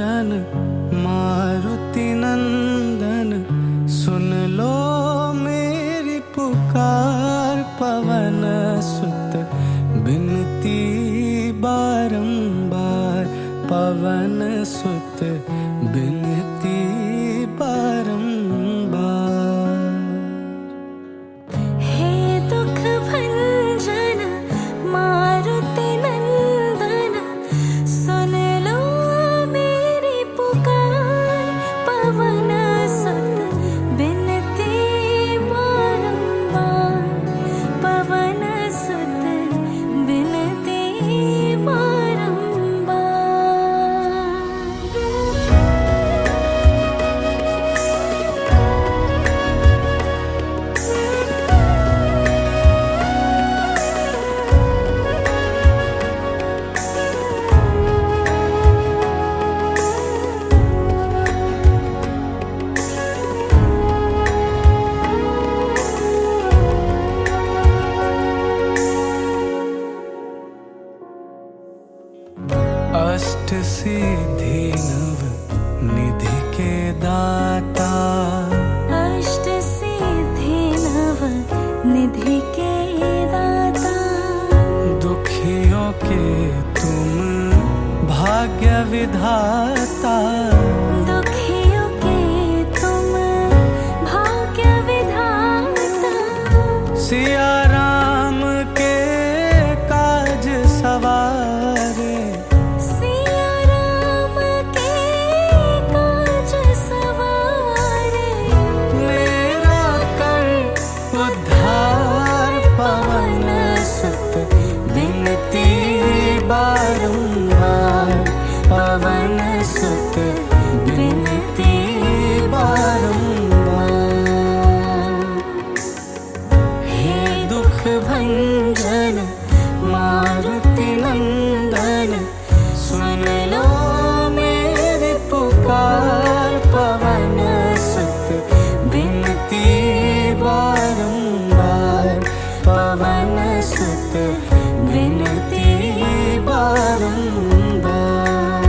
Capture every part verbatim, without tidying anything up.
भंजन मारुति नंदन, सुन लो मेरी पुकार। पवन सुत बिनती बारंबार, पवन सुत बिनती बारंबार। हे दुख भंजन मारुति नंदन, सुन लो मेरी पुकार। पवन सुत बिनती बारंबार, पवन सुत बिनती बारंबार। अष्ट सिद्धि नव निधि के दाता, अष्ट सिद्धि नव निधि के दाता। दुखियों के तुम भाग्य विधाता, दुखियों के तुम भाग्य विधाता। सिया राम के काज सवारे, सिया राम के काज सवारे। मेरा कर उद्धार। पवन सुत बिनती बारंबार, पवन सुत बिनती बारंबार। हे दुख भंजन मारुति नंदन, सुन लो मेरी पुकार। पवन सुत बिनती बारंबार, पवन सुत बिनती बारंबार।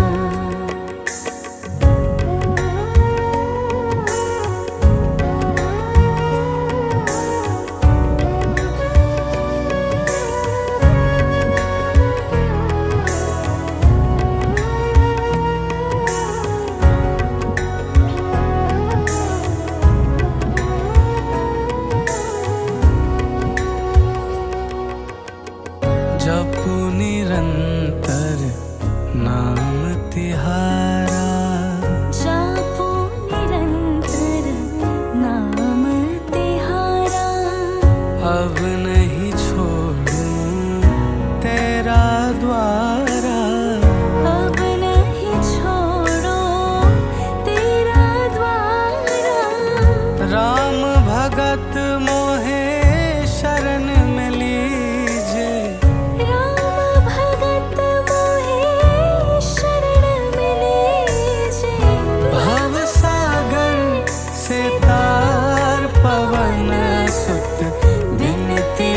जपु निरंतर नाम तिहारा, जपो निरंतर नाम तिहारा। अब नहीं छोड़ूं तेरा द्वारा। अब नहीं छोड़ो तेरा द्वारा। राम भगत मोहे शरण में लीजे, राम भगत मोहे शरण में लीजे। भव सागर से तार। पवन सुत बिनती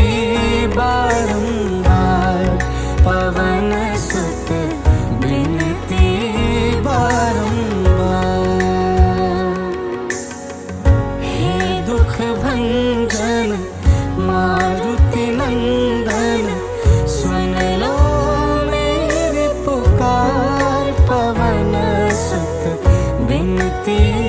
बारंबार, पवन सुत बिनती बारंबार। हे दुख भंजन मारुति नंदन, सुन लो मेरी पुकार। पवन सुत बिनती